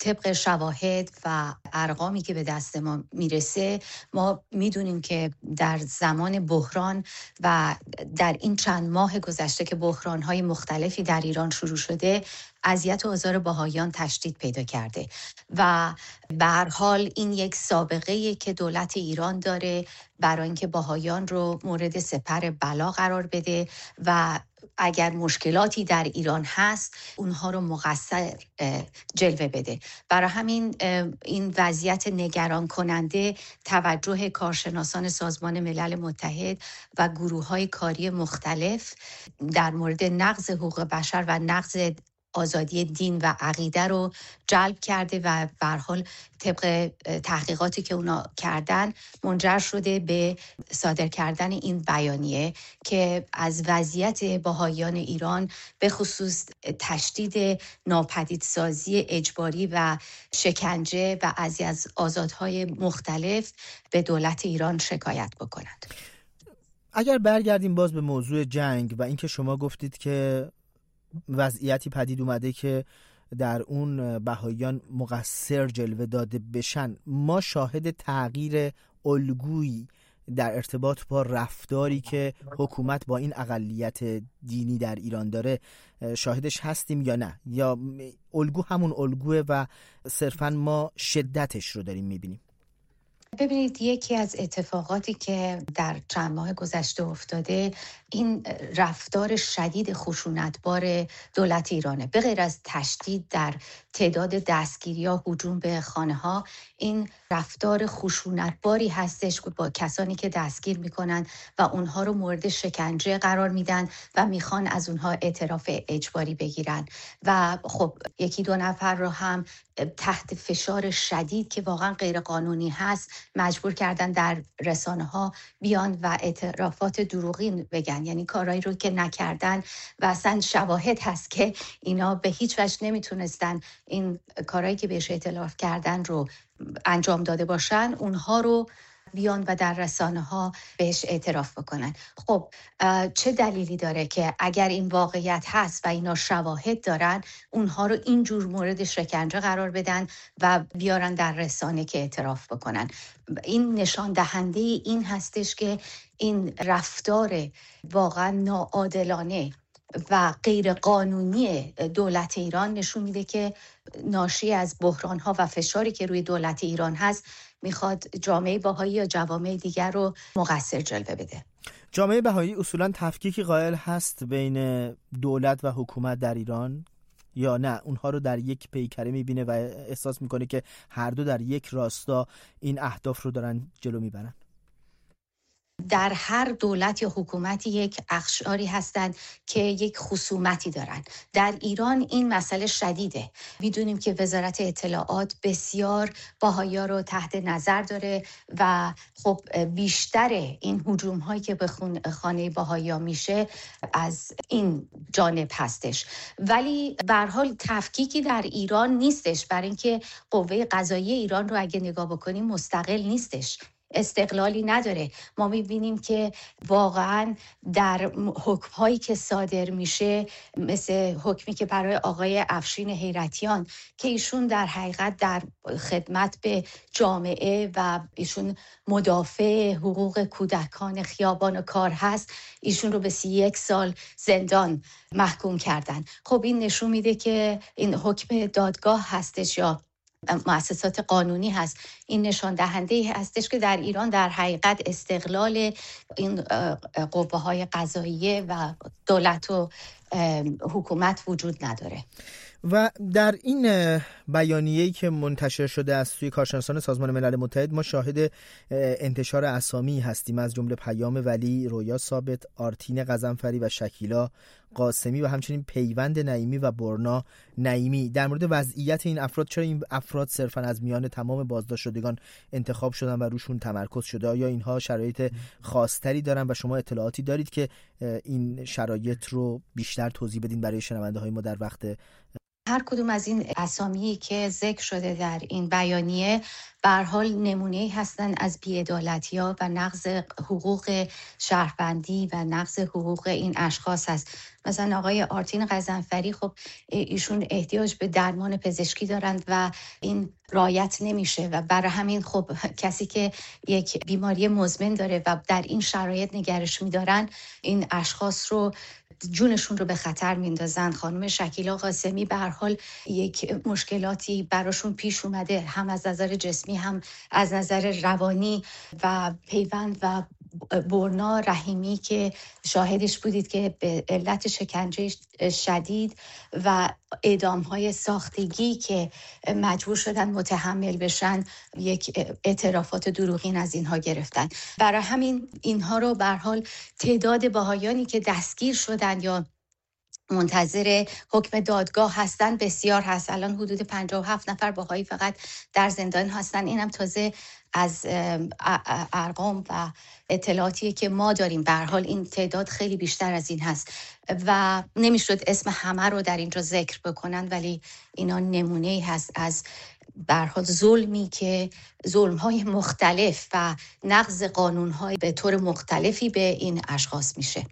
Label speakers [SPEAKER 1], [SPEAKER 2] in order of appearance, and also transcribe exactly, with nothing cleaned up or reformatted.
[SPEAKER 1] طبق شواهد و ارقامی که به دست ما میرسه ما میدونیم که در زمان بحران و در این چند ماه گذشته که بحران‌های مختلفی در ایران شروع شده، اذیت و آزار بهائیان تشدید پیدا کرده و به هر حال این یک سابقه‌ایه که دولت ایران داره برای اینکه بهائیان رو مورد سپر بلا قرار بده و اگر مشکلاتی در ایران هست اونها رو مقصر جلوه بده. برای همین این وضعیت نگران کننده توجه کارشناسان سازمان ملل متحد و گروه‌های کاری مختلف در مورد نقض حقوق بشر و نقض آزادی دین و عقیده رو جلب کرده و به هر حال طبق تحقیقاتی که اونا کردن منجر شده به صادر کردن این بیانیه که از وضعیت بهائیان ایران به خصوص تشدید ناپدیدسازی اجباری و شکنجه و از از آزادهای مختلف به دولت ایران شکایت بکنند.
[SPEAKER 2] اگر برگردیم باز به موضوع جنگ و اینکه شما گفتید که وضعیتی پدید اومده که در اون بهائیان مقصر جلوه داده بشن، ما شاهد تغییر الگویی در ارتباط با رفتاری که حکومت با این اقلیت دینی در ایران داره شاهدش هستیم یا نه؟ یا الگو همون الگوه و صرفاً ما شدتش رو داریم میبینیم؟
[SPEAKER 1] ببینید، یکی از اتفاقاتی که در چند ماه گذشته افتاده این رفتار شدید خشونتبار دولت ایرانه. به غیر از تشدید در تعداد دستگیری‌ها، هجوم به خانه‌ها، این رفتار خشونتباری هستش با کسانی که دستگیر میکنن و اونها رو مورد شکنجه قرار میدن و میخوان از اونها اعتراف اجباری بگیرن و خب یکی دو نفر رو هم تحت فشار شدید که واقعا غیر قانونی هست مجبور کردن در رسانه ها بیان و اعترافات دروغین بگن، یعنی کارهایی رو که نکردن و اصلا شواهد هست که اینا به هیچ وجه نمیتونستن این کارهایی که بهش اعتراف کردن رو انجام داده باشن، اونها رو بیان و در رسانه ها بهش اعتراف بکنن. خب چه دلیلی داره که اگر این واقعیت هست و اینا شواهد دارن اونها رو اینجور مورد شکنجه قرار بدن و بیارن در رسانه که اعتراف بکنن؟ این نشان دهنده این هستش که این رفتار واقعا ناعادلانه و غیر قانونی دولت ایران نشون میده که ناشی از بحران‌ها و فشاری که روی دولت ایران هست میخواد جامعه بهایی یا جوامع دیگر رو مقصر جلوه بده.
[SPEAKER 2] جامعه بهایی اصولاً تفکیکی قائل هست بین دولت و حکومت در ایران یا نه اونها رو در یک پیکره میبینه و احساس میکنه که هر دو در یک راستا این اهداف رو دارن جلو میبرن؟
[SPEAKER 1] در هر دولت یا حکومتی یک اقشاری هستند که یک خصومتی دارن. در ایران این مسئله شدیده. میدونیم که وزارت اطلاعات بسیار بهائی‌ها رو تحت نظر داره و خب بیشتر این هجوم هایی که به خانه بهائی‌ها میشه از این جانب هستش. ولی به هر حال تفکیکی در ایران نیستش، برای اینکه قوه قضاییه ایران رو اگه نگاه بکنیم مستقل نیستش، استقلالی نداره. ما می‌بینیم که واقعاً در حکم‌هایی که صادر میشه، مثل حکمی که برای آقای افشین حیرتیان که ایشون در حقیقت در خدمت به جامعه و ایشون مدافع حقوق کودکان خیابان و کار هست، ایشون رو به سی یک سال زندان محکوم کردن. خب این نشون میده که این حکم دادگاه هستش یا مؤسسات قانونی هست. این نشان دهنده هستش که در ایران در حقیقت استقلال این قوه های قضاییه و دولت و حکومت وجود نداره.
[SPEAKER 2] و در این بیانیه‌ای که منتشر شده از سوی کارشناسان سازمان ملل متحد ما شاهد انتشار اسامی هستیم، از جمله پیام ولی، رویا ثابت، آرتین غضنفری و شکیلا قاسمی و همچنین پیوند نعیمی و برنا نعیمی. در مورد وضعیت این افراد، چرا این افراد صرفاً از میان تمام بازداشت شدگان انتخاب شدن و روشون تمرکز شده؟ آیا اینها شرایط خاص‌تری دارن و شما اطلاعاتی دارید که این شرایط رو بیشتر توضیح بدین برای شنونده‌های ما در وقت؟
[SPEAKER 1] هر کدوم از این اسامی که ذکر شده در این بیانیه به هر حال نمونه‌ای هستن از بی‌عدالتی‌ها و نقض حقوق شهروندی و نقض حقوق این اشخاص هست. مثلا آقای آرتین قزنفری، خب ایشون احتیاج به درمان پزشکی دارند و این رعایت نمیشه و برای همین خب کسی که یک بیماری مزمن داره و در این شرایط نگرش میدارن، این اشخاص رو جونشون رو به خطر میندازن. خانم شکیلا قاسمی به هر حال یک مشکلاتی براشون پیش اومده، هم از نظر جسمی هم از نظر روانی، و پیوند و برنا رحیمی که شاهدش بودید که به علت شکنجه شدید و اعدام‌های ساختگی که مجبور شدن متحمل بشن، یک اعترافات دروغین از اینها گرفتن. برای همین اینها رو به هر حال تعداد بهائیانی که دستگیر شدن یا منتظر حکم دادگاه هستن بسیار هست. الان حدود پنجاه و هفت نفر بهایی فقط در زندان هستن. اینم تازه از ارقام و اطلاعاتی که ما داریم. به هر حال این تعداد خیلی بیشتر از این هست و نمیشد اسم همه رو در اینجا ذکر بکنن، ولی اینا نمونه‌ای هست از به هر حال ظلمی که ظلم‌های مختلف و نقض قانون‌های به طور مختلفی به این اشخاص میشه.